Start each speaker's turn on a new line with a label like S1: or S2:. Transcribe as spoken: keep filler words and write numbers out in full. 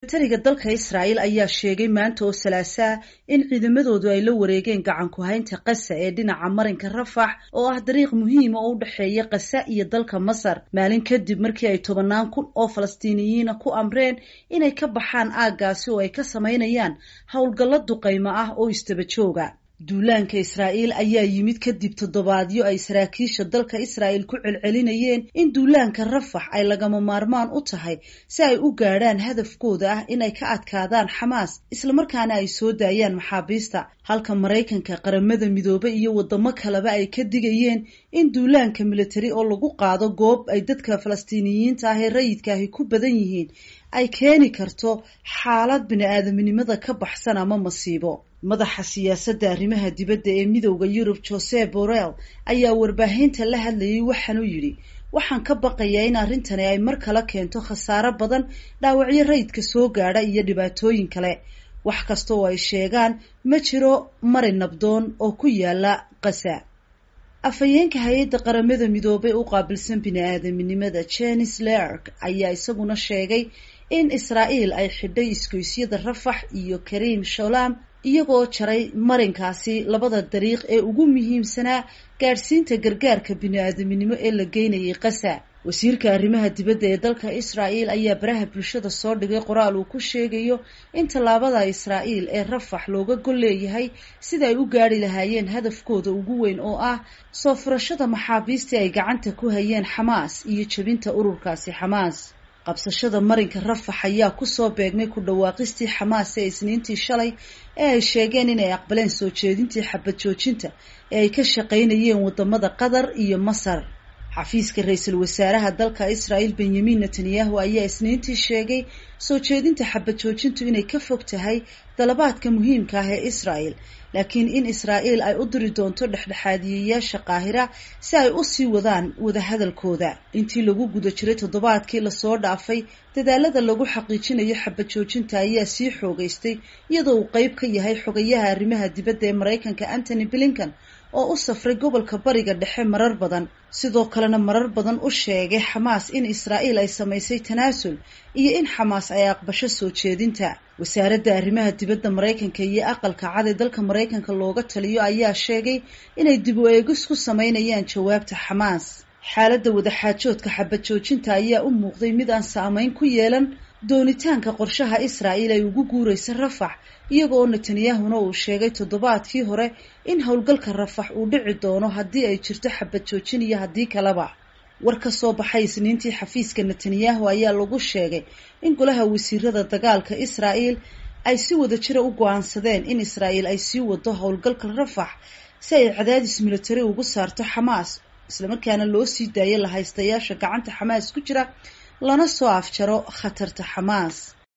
S1: Taliga dalka Israel ayaa sheegay maanta oo Salaasa in ciidamadoodu ay la wareegeen gacan ku haynta Gaza ee dhinaca marinka Rafah oo ah dariiq muhiim ah oo u dhaxeeya Gaza iyo dalka Masar maalin kadib markii ay tobanaan kun oo Falastiiniyiin ku amreen inay ka baxaan aaggaasi oo ay ka sameynayaan howlgallo duqeymo ah oo istaba jooga. duulaanka Israel ayaa yimid kadib toddobaadyo ay saraakiisha dalka Israel ku celcelinayeen in duulaanka Rafah ay lagama maarmaan u tahay si ay u gaadhaan hadafkooda ah inay ka adkaadaan Xamaas isla markaana ay soo daayaan maxaabiista halka Mareykanka qaramada midoobay iyo wadamo kaleba ay ka digayeen in duulaanka military oo lagu qaado goob ay dadka Falastiiniyiinta ah ee rayidka ah ku badan yihiin ay keeni karto xaalad bini'aadanimada ka baxsan ama masiibo. madaxa siyaasadda arrimaha dibadda ee midowga Yurub Josep Borrell ayaa warbaahinta la hadlayay waxaan u yiri waxaan ka baqayaa in arrintani ay mar kale keento khasaare badan dhaawacyo rayidka soo gaadha iyo dhibaatooyin kale wax kasta oo ay sheegaan ma jiro marin nabdoon oo ku yaala Gaza. afayeenka hay'adda qaramada midoobay u qaabilsan bini'aadanimada Janice Laird ayaa isaguna sheegay in Israel ay xidhay isgoysyada Rafah iyo Karim Shalom iyagoo jaray marinkaasi labada dariiq ee ugu muhiimsanaa gaarsiinta gargaarka bini'aadanimo ee la geynayay Gaza. wasiirka arrimaha dibadda ee dalka Israel ayaa baraha bulshada soo dhigay qoraal uu ku sheegayo in tallaabada Israel ee Rafah looga gol leeyahay sida ay u gaari lahaayeen hadafkooda ugu weyn oo ah soo furashada maxaabiista ay gacanta ku hayeen Xamaas iyo jabinta ururkaasi Xamaas. qabsashada marinka Rafah ayaa ku soo beegmay ku dhawaaqistii Xamaas ee Isniintii shalay ee ay sheegeen inay aqbaleen soo jeedintii xabad joojinta ee ay ka shaqeynayeen wadamada Qatar iyo Masar. xafiiska ra'iisul wasaaraha dalka Israel Benjamin Netanyahu ayaa Isniintii sheegay soo jeedinta xabad joojintu inay ka fog tahay dalabaadka muhiimka ah ee Israel laakiin in Israel ay u diri doonto dhexdhexaadiyeyaasha Qaahira si ay u sii wadaan wada hadalkooda. intii lagu guda jiray toddobaadkii la soo dhaafay dadaalada lagu xaqiijinayo xabad joojinta ayaa sii xoogaystay iyadoo uu qayb ka yahay xogayaha arrimaha dibadda ee Mareykanka Antony Blinken oo u safray gobolka bariga dhexe marar badan sidoo kalena marar badan u sheegay Xamaas in Israel ay samaysay tanaasul iyo in Xamaas ay aqbasho soo jeedinta. wasaaradda arrimaha dibadda Mareykanka iyo aqalka cad ee dalka Mareykanka looga taliyo ayaa sheegay inay dib u eegis ku sameynayaan jawaabta Xamaas. xaaladda wadaxaajoodka xabad joojinta ayaa u muuqday mid aan saameyn ku yeelan doonitaanka qorshaha Israel ay ugu guuraysa Rafah iyagoo Netanyahuna uu sheegay toddobaadkii hore in howlgalka Rafah uu dhici doono haddii ay jirto xabad joojin iyo haddii kaleba. war ka soo baxay Isniintii xafiiska Netanyahu ayaa lagu sheegay in golaha wasiirada dagaalka Israel ay si wada jir u go'aansadeen in Israel ay sii wado howlgalka Rafah si ay cadaadis military ugu saarto Xamaas isla markaana loo sii daayo la haystayaasha gacanta Xamaas ku jira lana soo afjaro khatarta Xamaas.